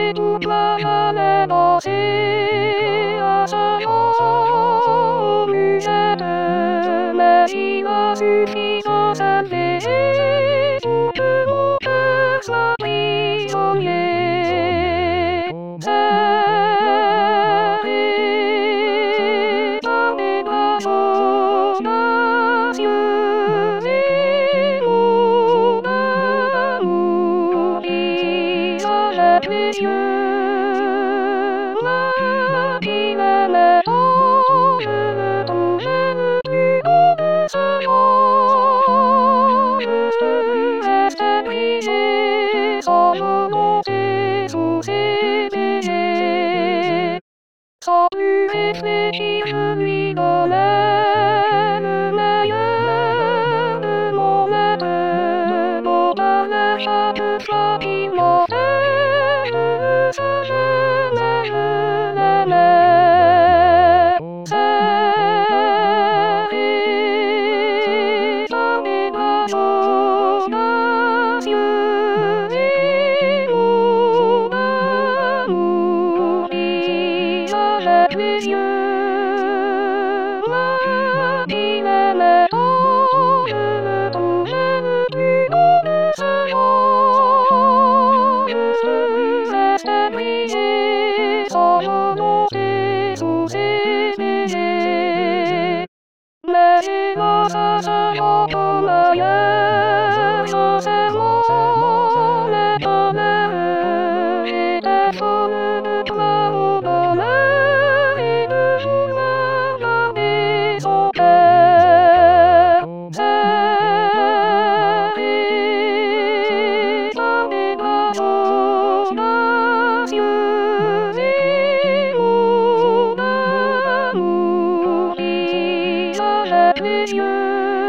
で僕はやめませ朝よを見せる目は月がさんで僕もさびそげさえダメだそうな夢も守りされてゆらきらめとゆとれるのさよゆすれてみせその手とせめそういう日々のねるねるもねるのだねさくさきもねるされねるねねせダメだそうな夢も守りされてゆらきらめとゆとれるのさよゆすれてみせその手とせめ目はささよとなやそせもねとねてそるかをどねるながめそてせダメだそうな夢も守りされてゆ